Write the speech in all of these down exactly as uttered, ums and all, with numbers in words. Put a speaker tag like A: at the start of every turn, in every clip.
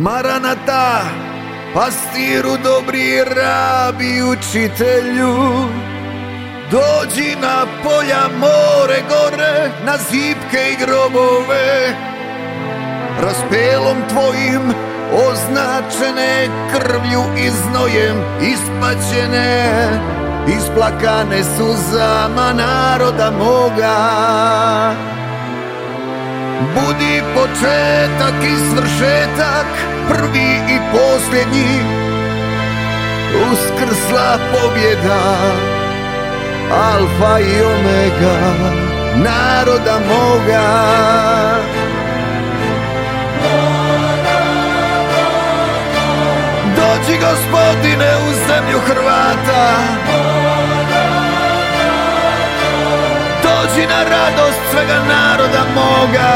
A: Maranata, pastiru dobri, rabi učitelju, dođi na polja, more, gore, na zipke i grobove, raspelom tvojim označene, krvlju i znojem ispaćene, isplakane suzama naroda moga. Budi početak i svršetak, prvi i posljednji, uskrsla pobjeda, alfa i omega naroda moga. Dođi Gospodine u zemlju Hrvata, dođi na radost svega naroda moga,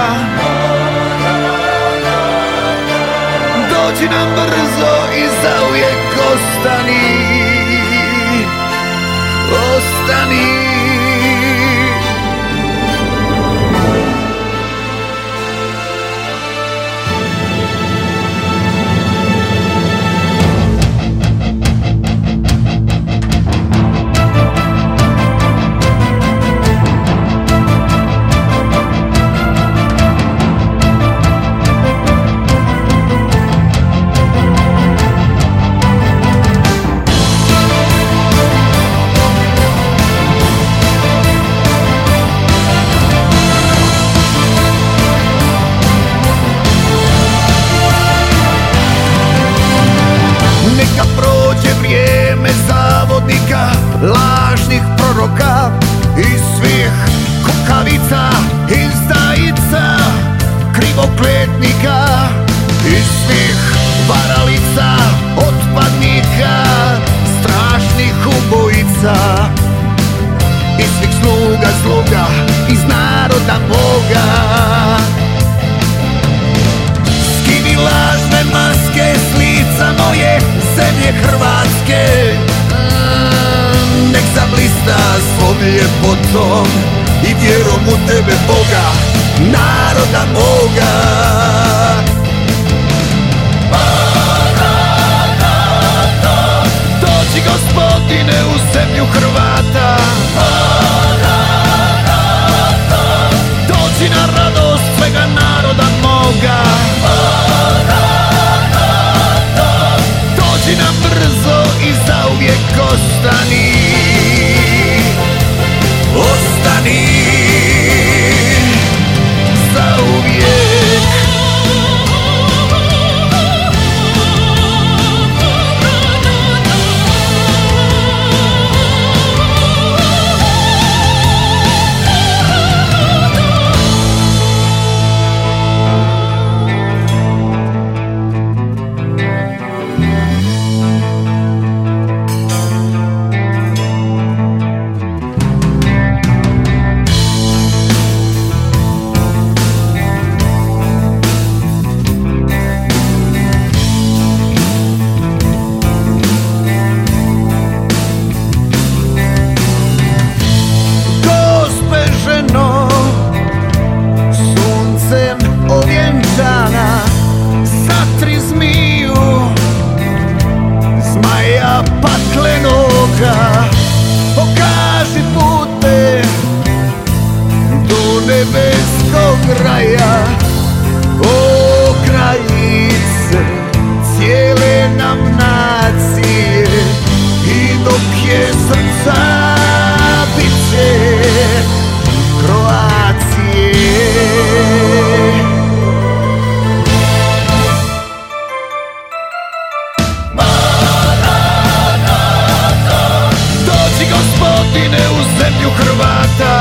A: dođi nam brzo i zauvijek ostani, ostani. Neka prođe vrijeme zavodnika, lažnih proroka i svih kukavica, izdajica, krivokletnika i svih varalica, otpadnika, strašnih ubojica i svih sluga zloga iz naroda moga. Skini lažne maske s lica moje zemlje Hrvatske, nek zablista svom ljepotom i vjerom u tebe Boga, naroda moga. Maranata, dođi Gospodine u zemlju Hrvata, Maranata, dođi na radost svega naroda moga, dođi nam brzo i zauvijek ostani, ostani, zauvijek. Satri zmiju, zmaja paklenoga, pokaži pute do nebeskog raja. O kraljice cijele nam nacije, i dok je srca bit će Kroacije. Gospodine u zemlju Hrvata,